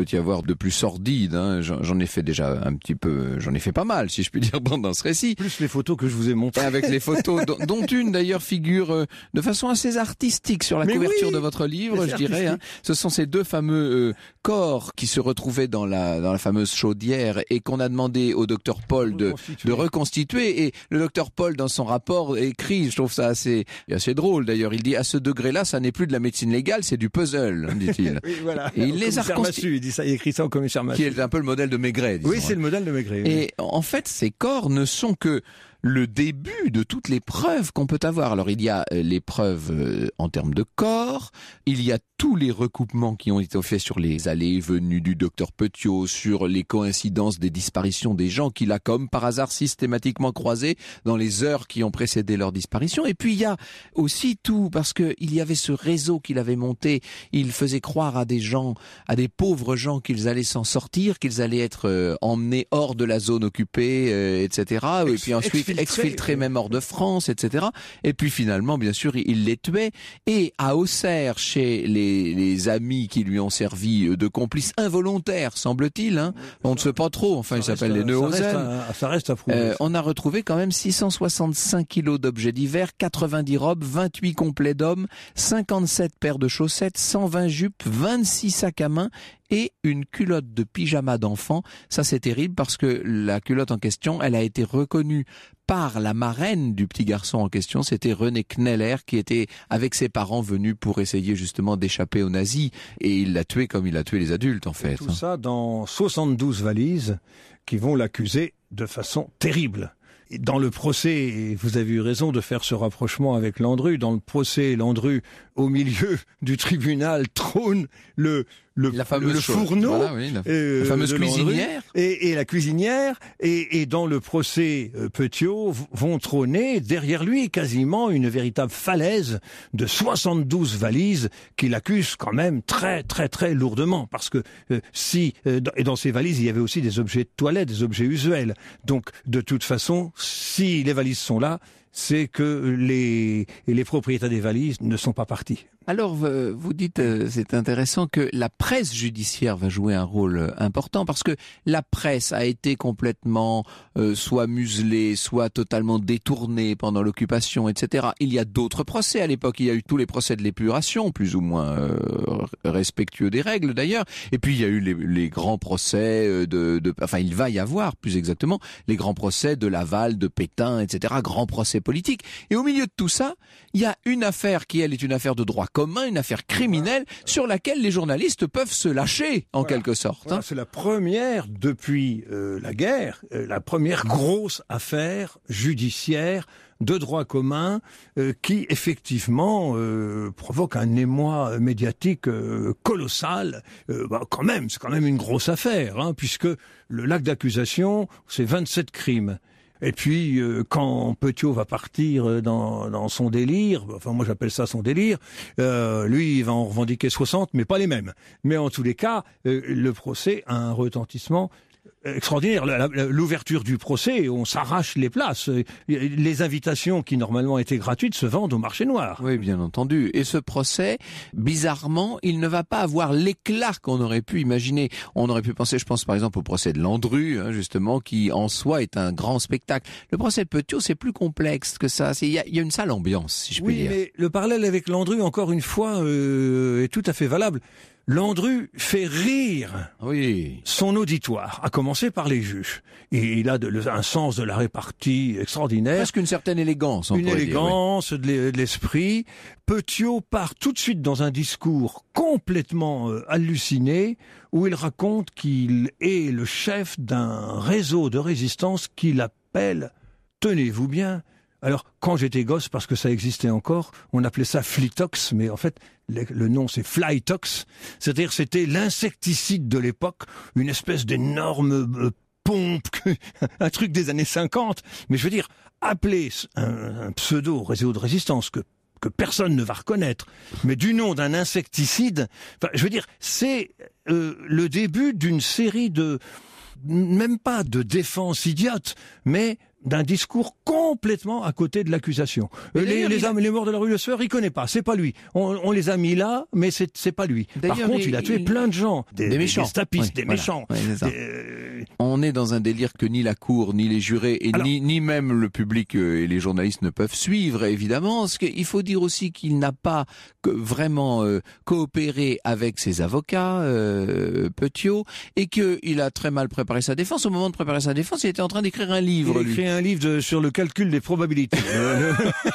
y avoir de plus sordide, hein. J'en, j'en ai fait déjà un petit peu, j'en ai fait pas mal, si je puis dire, dans, dans ce récit. Plus les photos que je vous ai montrées. Et avec les photos, dont, dont une d'ailleurs figure euh, de façon assez artistique sur la Mais couverture oui, de votre livre, je artistique. dirais. Hein. Ce sont ces deux fameux euh, corps qui se retrouvaient dans la, dans la fameuse chaudière et qu'on a demandé au docteur Paul de, de reconstituer. Et le docteur Paul, dans son rapport, écrit, je trouve ça assez, assez drôle d'ailleurs, il dit à ce degré-là, ça n'est plus de la médecine légale, c'est du puzzle, dit-il. Oui, voilà. Et il les a reconstitués. Il dit ça, il écrit ça au commissaire Massu. Qui est un peu le modèle de Maigret, disons. Oui, c'est le modèle de Maigret. Oui. Et en fait, ces corps ne sont que le début de toutes les preuves qu'on peut avoir. Alors il y a les preuves euh, en termes de corps, il y a tous les recoupements qui ont été faits sur les allées et venues du docteur Petiot, sur les coïncidences des disparitions des gens qu'il a comme par hasard systématiquement croisés dans les heures qui ont précédé leur disparition. Et puis il y a aussi tout, parce que il y avait ce réseau qu'il avait monté, il faisait croire à des gens, à des pauvres gens qu'ils allaient s'en sortir, qu'ils allaient être euh, emmenés hors de la zone occupée, euh, et cetera. Et puis ensuite exfiltrés, exfiltrés même hors de France, et cetera. Et puis finalement, bien sûr, il les tuait. Et à Auxerre, chez les les amis qui lui ont servi de complices involontaires, semble-t-il, hein. On ne sait pas trop, enfin, ils s'appellent les Neuhausen. Ça reste à prouver. Euh, on a retrouvé quand même six cent soixante-cinq kilos d'objets divers, quatre-vingt-dix robes, vingt-huit complets d'hommes, cinquante-sept paires de chaussettes, cent vingt jupes, vingt-six sacs à main et une culotte de pyjama d'enfant. Ça, c'est terrible parce que la culotte en question, elle a été reconnue par la marraine du petit garçon en question. C'était René Kneller qui était avec ses parents venus pour essayer justement d'échapper aux nazis. Et il l'a tué comme il a tué les adultes, en fait. Tout ça dans soixante-douze valises qui vont l'accuser de façon terrible. Dans le procès, et vous avez eu raison de faire ce rapprochement avec Landru, dans le procès, Landru, au milieu du tribunal, trône le, le, la fameuse le fourneau, voilà, oui, la, euh, la fameuse de Landru, cuisinière. Et, et la cuisinière, et, et dans le procès, euh, Petiot vont trôner derrière lui quasiment une véritable falaise de soixante-douze valises qui l'accusent quand même très très très lourdement, parce que euh, si, euh, et dans ces valises, il y avait aussi des objets de toilette, des objets usuels. Donc, de toute façon, si les valises sont là, c'est que les, les propriétaires des valises ne sont pas partis. Alors, vous dites, c'est intéressant que la presse judiciaire va jouer un rôle important parce que la presse a été complètement euh, soit muselée, soit totalement détournée pendant l'occupation, et cetera. Il y a d'autres procès à l'époque. Il y a eu tous les procès de l'épuration, plus ou moins euh, respectueux des règles d'ailleurs. Et puis il y a eu les, les grands procès de, de, enfin il va y avoir plus exactement les grands procès de Laval, de Pétain, et cetera. Grands procès politiques. Et au milieu de tout ça, il y a une affaire qui elle est une affaire de droit commun, une affaire criminelle sur laquelle les journalistes peuvent se lâcher en voilà. quelque sorte. Voilà, hein. C'est la première depuis euh, la guerre, euh, la première grosse affaire judiciaire de droit commun euh, qui effectivement euh, provoque un émoi médiatique euh, colossal. Euh, bah, quand même, c'est quand même une grosse affaire, hein, puisque le l'acte d'accusation, c'est vingt-sept crimes. Et puis, euh, quand Petiot va partir dans, dans son délire, enfin moi j'appelle ça son délire, euh, lui il va en revendiquer soixante, mais pas les mêmes. Mais en tous les cas, euh, le procès a un retentissement extraordinaire. L'ouverture du procès, on s'arrache les places. Les invitations qui normalement étaient gratuites se vendent au marché noir. Oui, bien entendu. Et ce procès, bizarrement, il ne va pas avoir l'éclat qu'on aurait pu imaginer. On aurait pu penser, je pense par exemple au procès de Landru, hein, justement, qui en soi est un grand spectacle. Le procès de Petiot, c'est plus complexe que ça. Il y, y a une sale ambiance, si je puis oui, dire. Oui, mais le parallèle avec Landru, encore une fois, euh, est tout à fait valable. Landru fait rire oui. son auditoire, à commencer par les juges. Et il a de, un sens de la répartie extraordinaire. Presque une certaine élégance, on Une élégance, dire, oui. de l'esprit. Petiot part tout de suite dans un discours complètement euh, halluciné, où il raconte qu'il est le chef d'un réseau de résistance qu'il appelle, tenez-vous bien, alors, quand j'étais gosse, parce que ça existait encore, on appelait ça Flitox, mais en fait, le, le nom c'est Flytox. C'est-à-dire, c'était l'insecticide de l'époque, une espèce d'énorme euh, pompe, un truc des années cinquante. Mais je veux dire, appeler un, un pseudo réseau de résistance que que personne ne va reconnaître, mais du nom d'un insecticide, enfin, je veux dire, c'est euh, le début d'une série de, même pas de défense idiote, mais d'un discours complètement à côté de l'accusation. Euh, les, les, hommes, les morts de la rue Le Sueur, il connaît pas, c'est pas lui. On, on les a mis là, mais c'est, c'est pas lui. Par contre, il, il a tué il... plein de gens, des, des méchants, des stapistes, oui, des voilà. méchants. Oui, des... Euh... On est dans un délire que ni la cour, ni les jurés, et Alors... ni, ni même le public et les journalistes ne peuvent suivre, évidemment. Parce qu'il faut dire aussi qu'il n'a pas vraiment euh, coopéré avec ses avocats, euh, Petiot, et qu'il a très mal préparé sa défense. Au moment de préparer sa défense, il était en train d'écrire un livre. Il a écrit un livre de, sur le calcul des probabilités. le,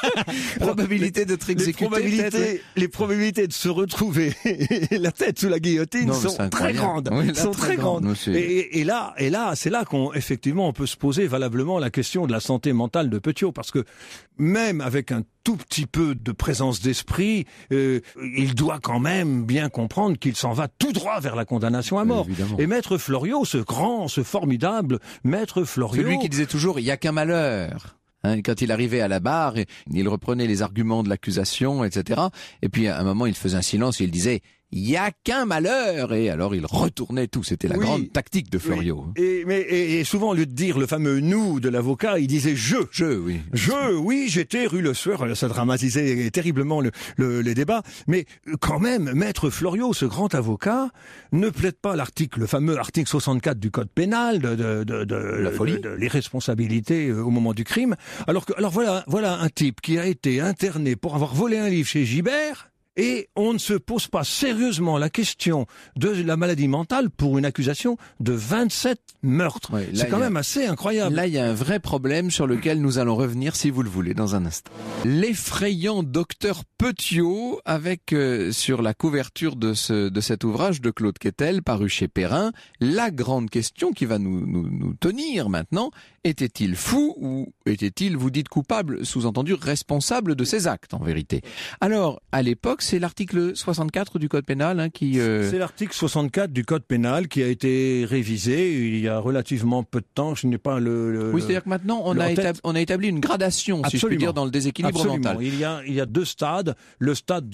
probabilité d'être exécuté. Les probabilités, les probabilités de se retrouver la tête sous la guillotine non, sont très grandes. Oui, là, sont très, très grandes. grandes. Et, et là, et là, c'est là qu'on effectivement on peut se poser valablement la question de la santé mentale de Petiot, parce que même avec un tout petit peu de présence d'esprit, euh, il doit quand même bien comprendre qu'il s'en va tout droit vers la condamnation à mort. Évidemment. Et Maître Floriot, ce grand, ce formidable Maître Floriot... Celui qui disait toujours « il n'y a qu'un malheur ». Hein, quand il arrivait à la barre, il reprenait les arguments de l'accusation, et cetera. Et puis à un moment, il faisait un silence et il disait « il n'y a qu'un malheur ». Et alors il retournait tout. C'était la oui, grande tactique de Floriot. Oui. Et, mais, et, et souvent, au lieu de dire le fameux « nous » de l'avocat, il disait « je ». Je, oui. Je, oui, j'étais rue Le Sueur. Ça dramatisait terriblement le, le, les débats. Mais quand même, Maître Floriot, ce grand avocat, ne plaide pas l'article, le fameux article soixante-quatre du Code pénal de, de, de, de, la folie. de, de l'irresponsabilité au moment du crime. Alors que, alors voilà, voilà un type qui a été interné pour avoir volé un livre chez Gibert. Et on ne se pose pas sérieusement la question de la maladie mentale pour une accusation de vingt-sept meurtres. Oui, c'est quand même assez incroyable. Là, il y a un vrai problème sur lequel nous allons revenir, si vous le voulez, dans un instant. L'effrayant docteur Petiot, avec euh, sur la couverture de, ce, de cet ouvrage de Claude Quetel, paru chez Perrin, la grande question qui va nous, nous, nous tenir maintenant, était-il fou ou était-il, vous dites coupable, sous-entendu responsable de ses actes, en vérité? Alors, à l'époque, c'est l'article soixante-quatre du Code pénal hein, qui... Euh... C'est l'article soixante-quatre du Code pénal qui a été révisé il y a relativement peu de temps. Je n'ai pas le... le oui, c'est-à-dire que maintenant, on a, établi, on a établi une gradation, Absolument. si je puis dire, dans le déséquilibre Absolument. mental. Il y a, il y a deux stades. Le stade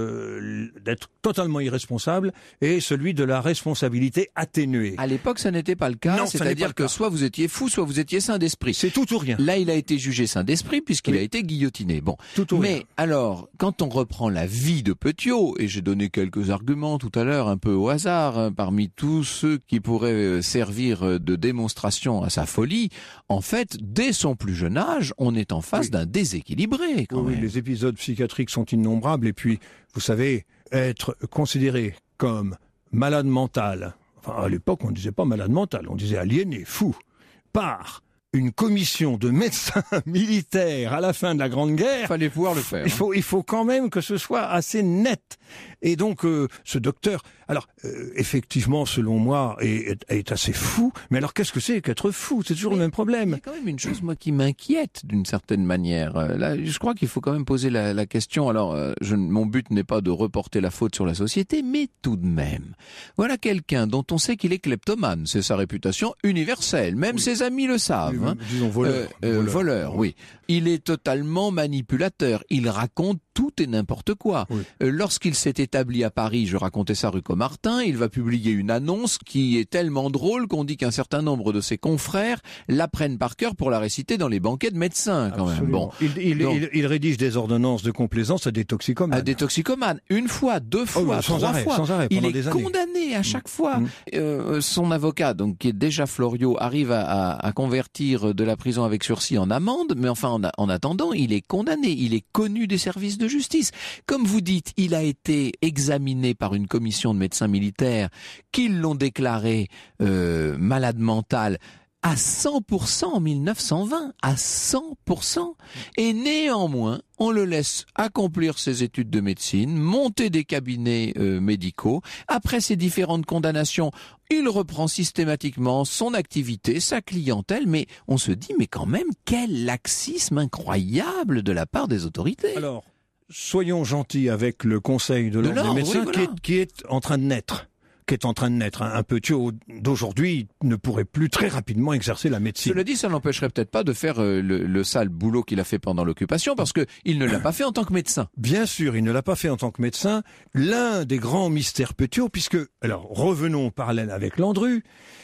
de, d'être totalement irresponsable et celui de la responsabilité atténuée. À l'époque, ça n'était pas le cas. Non, c'est-à-dire que cas. soit vous étiez fou, soit vous étiez saint d'esprit. C'est tout ou rien. Là, il a été jugé saint d'esprit puisqu'il oui. a été guillotiné. Bon. Tout ou Mais rien. alors, quand on reprend la vie de Petiot, et j'ai donné quelques arguments tout à l'heure, un peu au hasard, hein, parmi tous ceux qui pourraient servir de démonstration à sa folie, en fait, dès son plus jeune âge, on est en face oui. d'un déséquilibré. Quand oui, même. Oui, les épisodes psychiatriques sont innombrables, et puis, vous savez, être considéré comme malade mental, enfin, à l'époque, on ne disait pas malade mental, on disait aliéné, fou, par une commission de médecins militaires à la fin de la Grande Guerre. Il fallait pouvoir le faire. Il faut, il faut quand même que ce soit assez net. Et donc, euh, ce docteur, alors, euh, effectivement, selon moi, est, est, est assez fou. Mais alors, qu'est-ce que c'est qu'être fou? C'est toujours mais, le même problème. Il y a quand même une chose, moi, qui m'inquiète d'une certaine manière. Euh, là, je crois qu'il faut quand même poser la, la question. Alors, euh, je, mon but n'est pas de reporter la faute sur la société, mais tout de même. Voilà quelqu'un dont on sait qu'il est kleptomane. C'est sa réputation universelle. Même oui. ses amis le savent. Oui, hein. Disons voleur. Euh, euh, voleur. voleur, oui. Il est totalement manipulateur. Il raconte tout et n'importe quoi. Oui. Euh, lorsqu'il s'est établi à Paris, je racontais ça rue Comartin, il va publier une annonce qui est tellement drôle qu'on dit qu'un certain nombre de ses confrères l'apprennent par cœur pour la réciter dans les banquets de médecins, quand Absolument. même. Bon. Il, il, Donc, il, il rédige des ordonnances de complaisance à des toxicomanes. À des toxicomanes. Une fois, deux fois, oh, sans trois arrêt, fois. Sans arrêt, il est des condamné à chaque mmh. fois. Mmh. Euh, son avocat, donc qui est déjà Floriot, arrive à, à, à convertir de la prison avec sursis en amende, mais enfin, en, en attendant, il est condamné. Il est connu des services de justice. Comme vous dites, il a été examiné par une commission de médecins militaires qui l'ont déclaré euh, malade mental à cent pour cent en mille neuf cent vingt, à cent pour cent. Et néanmoins, on le laisse accomplir ses études de médecine, monter des cabinets euh, médicaux. Après ces différentes condamnations, il reprend systématiquement son activité, sa clientèle, mais on se dit, mais quand même, quel laxisme incroyable de la part des autorités. Alors, soyons gentils avec le Conseil de l'ordre des médecins oui, voilà. qui, est, qui est en train de naître. qui est en train de naître. Un Petiot d'aujourd'hui ne pourrait plus très rapidement exercer la médecine. Cela dit, ça n'empêcherait peut-être pas de faire euh, le, le sale boulot qu'il a fait pendant l'occupation, parce que il ne l'a pas fait en tant que médecin. Bien sûr, il ne l'a pas fait en tant que médecin. L'un des grands mystères Petiot, puisque, alors revenons au parallèle avec Landru,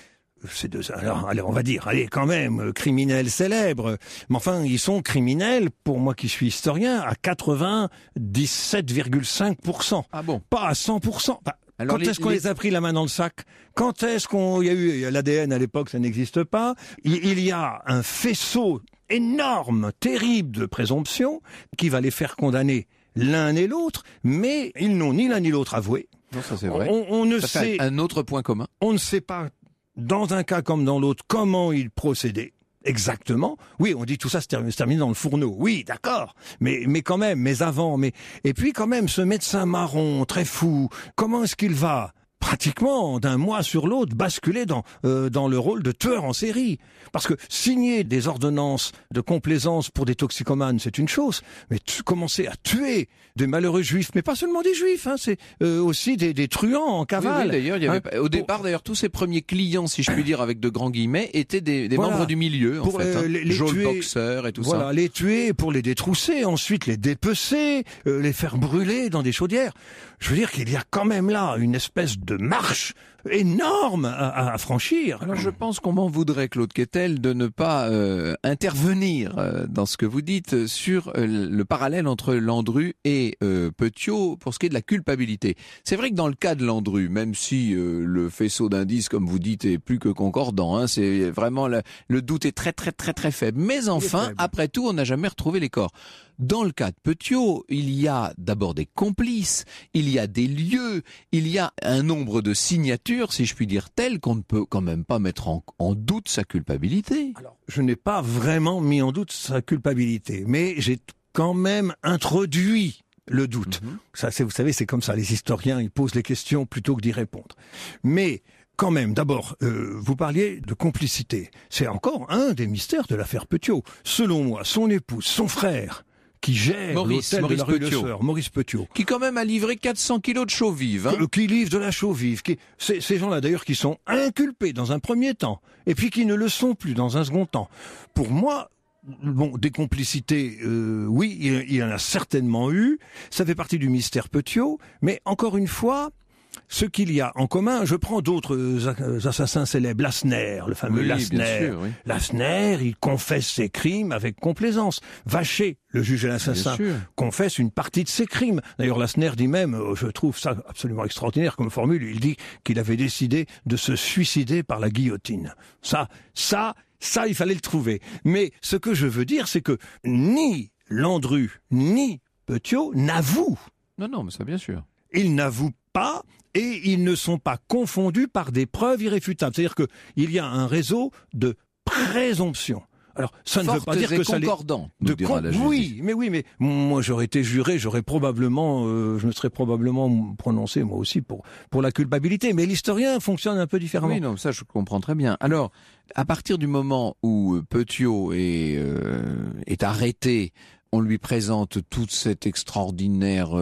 ces deux, alors, allez, on va dire, allez, quand même, criminels célèbres. Mais enfin, ils sont criminels, pour moi qui suis historien, à quatre-vingt-dix-sept virgule cinq pour cent. Ah bon? Pas à cent pour cent. Bah, Alors, quand les, est-ce qu'on les... les a pris la main dans le sac? Quand est-ce qu'on, il y a eu, l'A D N à l'époque, ça n'existe pas. Il, il y a un faisceau énorme, terrible de présomption qui va les faire condamner l'un et l'autre, mais ils n'ont ni l'un ni l'autre avoué. Non, ça c'est vrai. On, on ne ça sait, fait un autre point commun. on ne sait pas, dans un cas comme dans l'autre, comment ils procédaient. Exactement. Oui, on dit tout ça se termine, se termine dans le fourneau. Oui, d'accord. Mais, mais quand même, mais avant, mais, et puis quand même, ce médecin marron, très fou, comment est-ce qu'il va? Pratiquement d'un mois sur l'autre basculer dans euh, dans le rôle de tueur en série, parce que signer des ordonnances de complaisance pour des toxicomanes c'est une chose, mais tu, commencer à tuer des malheureux juifs, mais pas seulement des juifs, hein, c'est euh, aussi des, des truands en cavale. Oui, oui, d'ailleurs, il y avait hein, au départ pour... d'ailleurs tous ces premiers clients, si je puis dire avec de grands guillemets, étaient des, des voilà. membres du milieu en pour, fait, euh, hein. les, les Joel tuer, Boxer et tout voilà, ça. les tuer pour les détrousser, ensuite les dépecer, euh, les faire brûler dans des chaudières. Je veux dire qu'il y a quand même là une espèce de marche énorme à, à franchir. Alors je pense qu'on m'en voudrait, Claude Quetel, de ne pas euh, intervenir euh, dans ce que vous dites sur euh, le parallèle entre Landru et euh, Petiot pour ce qui est de la culpabilité. C'est vrai que dans le cas de Landru, même si euh, le faisceau d'indices, comme vous dites, est plus que concordant, hein, c'est vraiment la, le doute est très très très très faible. Mais enfin, après tout, on n'a jamais retrouvé les corps. Dans le cas de Petiot, il y a d'abord des complices, il y a des lieux, il y a un nombre de signatures, si je puis dire, telles qu'on ne peut quand même pas mettre en, en doute sa culpabilité. Alors, je n'ai pas vraiment mis en doute sa culpabilité, mais j'ai quand même introduit le doute. Mm-hmm. Ça, c'est, vous savez, c'est comme ça, les historiens, ils posent les questions plutôt que d'y répondre. Mais quand même, d'abord, euh, vous parliez de complicité. C'est encore un des mystères de l'affaire Petiot. Selon moi, son épouse, son frère, qui gère Maurice, l'hôtel Maurice de la rue Petiot. de Sœur, Maurice Petiot. Qui quand même a livré quatre cents kilos de chaux vives. Hein. Qui livre de la chaux vive. Qui, ces, ces gens-là d'ailleurs qui sont inculpés dans un premier temps, et puis qui ne le sont plus dans un second temps. Pour moi, bon, des complicités, euh, oui, il, il y en a certainement eu. Ça fait partie du mystère Petiot, mais encore une fois, ce qu'il y a en commun, je prends d'autres assassins célèbres, Lassner, le fameux oui, Lassner. Sûr, oui. Lassner, il confesse ses crimes avec complaisance. Vacher, le juge et l'assassin, confesse une partie de ses crimes. D'ailleurs, Lassner dit même, je trouve ça absolument extraordinaire comme formule, il dit qu'il avait décidé de se suicider par la guillotine. Ça, ça, ça, il fallait le trouver. Mais ce que je veux dire, c'est que ni Landru, ni Petiot n'avouent. Non, non, mais ça, bien sûr. Ils n'avouent pas et ils ne sont pas confondus par des preuves irréfutables. C'est-à-dire que il y a un réseau de présomption. Alors, ça ne Fortes veut pas dire que ça les... de con... la oui, mais oui, mais moi j'aurais été juré, j'aurais probablement, euh, je me serais probablement prononcé moi aussi pour pour la culpabilité. Mais l'historien fonctionne un peu différemment. Oui, non, ça je comprends très bien. Alors, à partir du moment où Petiot est euh, est arrêté, on lui présente toute cette extraordinaire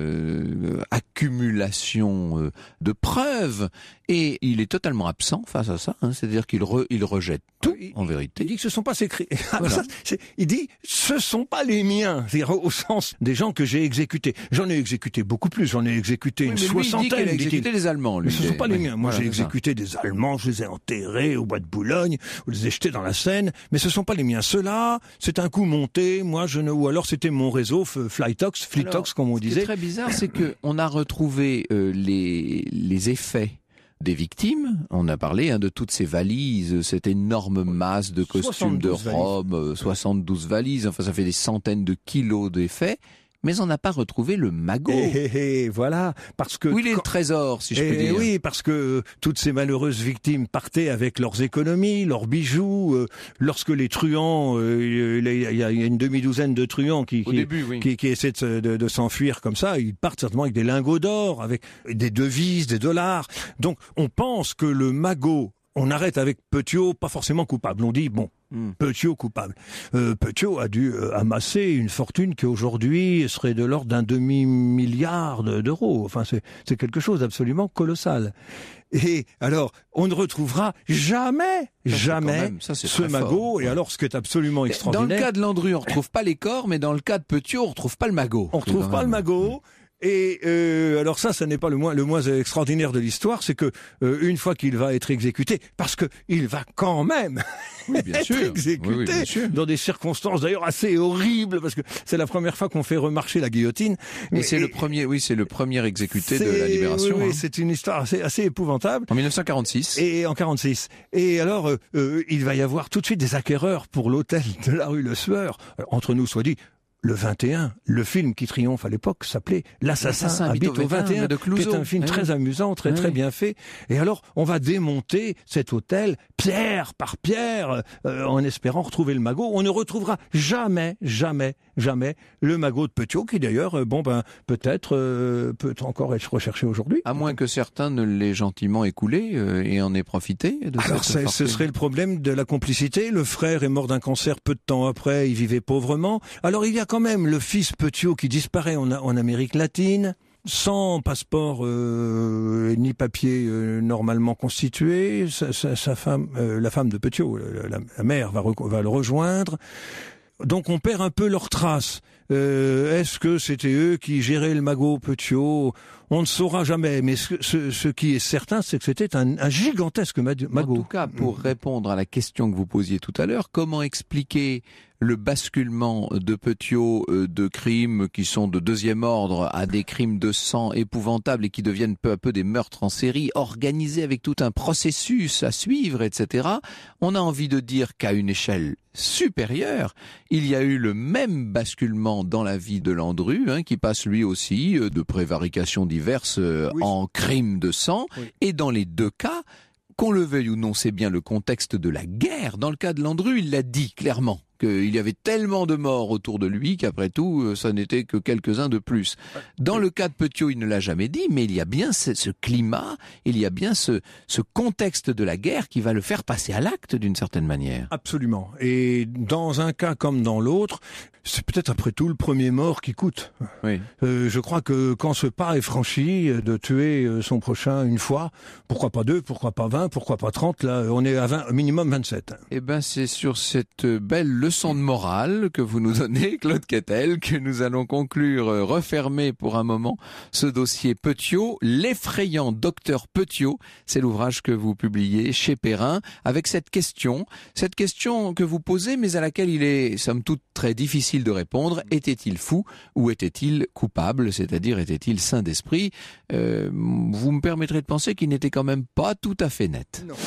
euh, accumulation euh, de preuves et il est totalement absent face à ça. Hein, c'est-à-dire qu'il re, il rejette tout, il, en vérité. Il dit que ce sont pas ses crimes. Voilà. Il dit ce sont pas les miens. C'est-à-dire au sens des gens que j'ai exécutés. J'en ai exécuté beaucoup plus. J'en ai exécuté oui, une mais soixantaine. Lui, il dit qu'il a exécuté des Allemands. Lui, mais ce ne sont pas les oui, miens. Moi, voilà, j'ai exécuté des Allemands. Je les ai enterrés au bois de Boulogne. Je les ai jetés dans la Seine. Mais ce sont pas les miens. Ceux-là, c'est un coup monté. Moi, je ne. Ou alors c'était mon réseau Flytox, Flytox comme on disait. Ce qui est très bizarre, c'est que on a retrouvé euh, les les effets des victimes. On a parlé hein, de toutes ces valises, cette énorme masse de costumes, de robes, euh, soixante-douze valises. Enfin, ça fait des centaines de kilos d'effets. Mais on n'a pas retrouvé le magot. Et, et, et, voilà, parce que... Où il est le trésor, si je puis dire. Oui, parce que toutes ces malheureuses victimes partaient avec leurs économies, leurs bijoux. Euh, lorsque les truands, euh, il y a une demi-douzaine de truands qui, qui, début, oui. qui, qui essaient de, de, de s'enfuir comme ça, ils partent certainement avec des lingots d'or, avec des devises, des dollars. Donc, on pense que le magot, on arrête avec Petiot, pas forcément coupable. On dit, bon, Mmh. Petiot coupable. Euh, Petiot a dû euh, amasser une fortune qui aujourd'hui serait de l'ordre d'un demi-milliard d'euros. Enfin, c'est, c'est quelque chose d'absolument colossal. Et alors, on ne retrouvera jamais, ça, jamais même, ça, ce magot. Fort. Et alors, ce qui est absolument extraordinaire... Dans le cas de Landru, on retrouve pas les corps, mais dans le cas de Petiot, on retrouve pas le magot. On retrouve pas le magot. Et euh, alors ça, ça n'est pas le moins le moins extraordinaire de l'histoire, c'est que euh, une fois qu'il va être exécuté, parce que il va quand même oui, bien être sûr. exécuté oui, oui, bien sûr. dans des circonstances d'ailleurs assez horribles, parce que c'est la première fois qu'on fait remarcher la guillotine. Et c'est le premier, oui, c'est le premier exécuté de la Libération. Oui, oui hein. c'est une histoire assez, assez épouvantable. En dix-neuf cent quarante-six. Et en quarante-six. Et alors, euh, euh, il va y avoir tout de suite des acquéreurs pour l'hôtel de la rue Le Sueur. Alors, entre nous, soit dit. Le vingt et un, le film qui triomphe à l'époque s'appait L'Assassin, L'Assassin habite au vingt et un, de qui est un film oui. très amusant, très oui. très bien fait. Et alors, on va démonter cet hôtel pierre par pierre, euh, en espérant retrouver le magot. On ne retrouvera jamais, jamais, jamais le magot de Petiot, qui d'ailleurs, euh, bon ben, peut-être euh, peut encore être recherché aujourd'hui. À moins que certains ne l'aient gentiment écoulé euh, et en aient profité. De alors, cette ce serait le problème de la complicité. Le frère est mort d'un cancer peu de temps après. Il vivait pauvrement. Alors, il y a quand même le fils Petiot qui disparaît en, en Amérique latine, sans passeport euh, ni papier euh, normalement constitué. Sa, sa, sa femme, euh, la femme de Petiot, la, la mère, va, va le rejoindre. Donc on perd un peu leurs traces. Euh, est-ce que c'était eux qui géraient le magot Petiot ? On ne saura jamais, mais ce, ce, ce qui est certain, c'est que c'était un, un gigantesque magot. En tout cas, pour répondre à la question que vous posiez tout à l'heure, comment expliquer le basculement de Petiot euh, de crimes qui sont de deuxième ordre à des crimes de sang épouvantables et qui deviennent peu à peu des meurtres en série, organisés avec tout un processus à suivre, et cetera. On a envie de dire qu'à une échelle supérieure, il y a eu le même basculement dans la vie de Landru, hein, qui passe lui aussi euh, de prévarications diverses euh, oui. en crimes de sang, oui. et dans les deux cas, qu'on le veuille ou non, c'est bien le contexte de la guerre. Dans le cas de Landru, il l'a dit clairement, qu'il y avait tellement de morts autour de lui qu'après tout, ça n'était que quelques-uns de plus. Dans le cas de Petiot, il ne l'a jamais dit, mais il y a bien ce, ce climat, il y a bien ce, ce contexte de la guerre qui va le faire passer à l'acte d'une certaine manière. Absolument. Et dans un cas comme dans l'autre, c'est peut-être après tout le premier mort qui coûte. Oui. Euh, je crois que quand ce pas est franchi de tuer son prochain une fois, pourquoi pas deux, pourquoi pas vingt, pourquoi pas trente, là on est à vingt, au minimum vingt-sept. Eh ben c'est sur cette belle leçon de morale que vous nous donnez, Claude Quetel, que nous allons conclure, euh, refermer pour un moment ce dossier Petiot, l'effrayant docteur Petiot. C'est l'ouvrage que vous publiez chez Perrin, avec cette question, cette question que vous posez, mais à laquelle il est, somme toute, très difficile de répondre. Était-il fou ou était-il coupable, c'est-à-dire était-il saint d'esprit? euh, Vous me permettrez de penser qu'il n'était quand même pas tout à fait net. Non.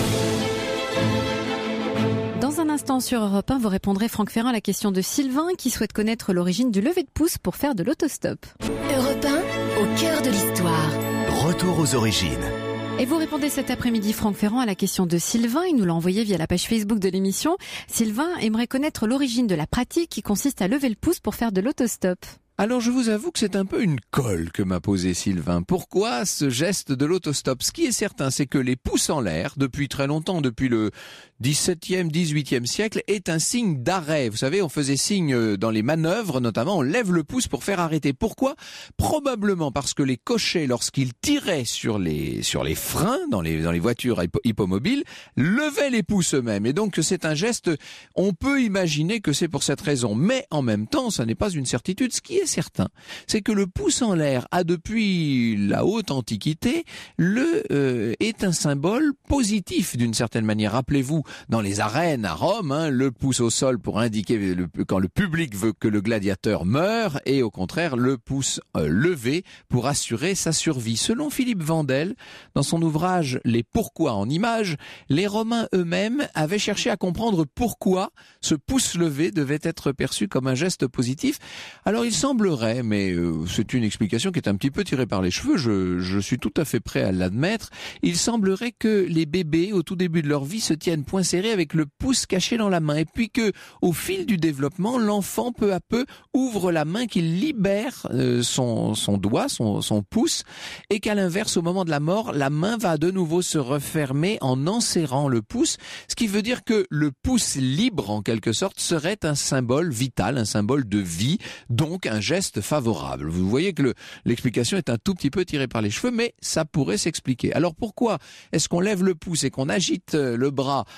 Dans un instant sur Europe un, vous répondrez Franck Ferrand à la question de Sylvain qui souhaite connaître l'origine du lever de pouce pour faire de l'autostop. Europe un, au cœur de l'histoire. Retour aux origines. Et vous répondez cet après-midi, Franck Ferrand, à la question de Sylvain. Il nous l'a envoyé via la page Facebook de l'émission. Sylvain aimerait connaître l'origine de la pratique qui consiste à lever le pouce pour faire de l'autostop. Alors je vous avoue que c'est un peu une colle que m'a posé Sylvain. Pourquoi ce geste de l'autostop? Ce qui est certain, c'est que les pouces en l'air, depuis très longtemps, depuis le dix-septième, dix-huitième siècle, est un signe d'arrêt. Vous savez, on faisait signe dans les manœuvres, notamment, on lève le pouce pour faire arrêter. Pourquoi? Probablement parce que les cochers, lorsqu'ils tiraient sur les sur les freins dans les dans les voitures hippomobiles, levaient les pouces eux-mêmes. Et donc c'est un geste, on peut imaginer que c'est pour cette raison. Mais en même temps, ça n'est pas une certitude. Ce qui est certain, c'est que le pouce en l'air a depuis la haute antiquité le euh, est un symbole positif d'une certaine manière. Rappelez-vous, dans les arènes à Rome, hein, le pouce au sol pour indiquer le, quand le public veut que le gladiateur meure, et au contraire le pouce euh, levé pour assurer sa survie. Selon Philippe Vandel, dans son ouvrage Les pourquoi en images, les Romains eux-mêmes avaient cherché à comprendre pourquoi ce pouce levé devait être perçu comme un geste positif. Alors il semblerait, mais euh, c'est une explication qui est un petit peu tirée par les cheveux, je, je suis tout à fait prêt à l'admettre, il semblerait que les bébés, au tout début de leur vie, se tiennent point serré avec le pouce caché dans la main, et puis que, au fil du développement, l'enfant peu à peu ouvre la main, qu'il libère euh, son, son doigt, son, son pouce, et qu'à l'inverse, au moment de la mort, la main va de nouveau se refermer en enserrant le pouce, ce qui veut dire que le pouce libre, en quelque sorte, serait un symbole vital, un symbole de vie, donc un geste favorable. Vous voyez que le, l'explication est un tout petit peu tirée par les cheveux, mais ça pourrait s'expliquer. Alors pourquoi est-ce qu'on lève le pouce et qu'on agite le bras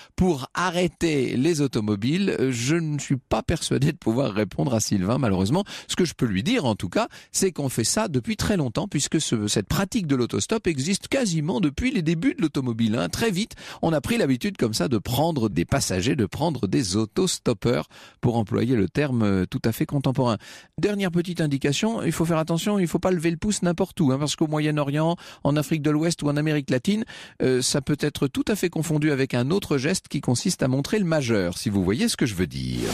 pour arrêter les automobiles, je ne suis pas persuadé de pouvoir répondre à Sylvain, malheureusement. Ce que je peux lui dire, en tout cas, c'est qu'on fait ça depuis très longtemps, puisque ce, cette pratique de l'autostop existe quasiment depuis les débuts de l'automobile. Hein. Très vite, on a pris l'habitude comme ça de prendre des passagers, de prendre des autostoppeurs, pour employer le terme tout à fait contemporain. Dernière petite indication, il faut faire attention, il ne faut pas lever le pouce n'importe où, hein, parce qu'au Moyen-Orient, en Afrique de l'Ouest ou en Amérique latine, euh, ça peut être tout à fait confondu avec un autre geste qui consiste à montrer le majeur, si vous voyez ce que je veux dire.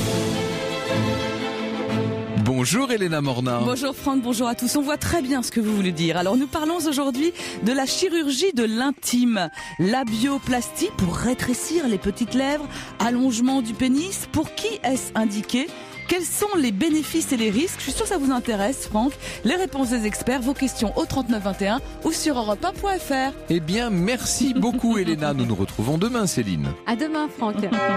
Bonjour Elena Morna. Bonjour Franck, bonjour à tous. On voit très bien ce que vous voulez dire. Alors nous parlons aujourd'hui de la chirurgie de l'intime. Labioplastie pour rétrécir les petites lèvres, allongement du pénis. Pour qui est-ce indiqué ? Quels sont les bénéfices et les risques ? Je suis sûre que ça vous intéresse, Franck. Les réponses des experts, vos questions au trente-neuf vingt et un ou sur europe un point f r. Eh bien, merci beaucoup Elena. Nous nous retrouvons demain, Céline. À demain, Franck.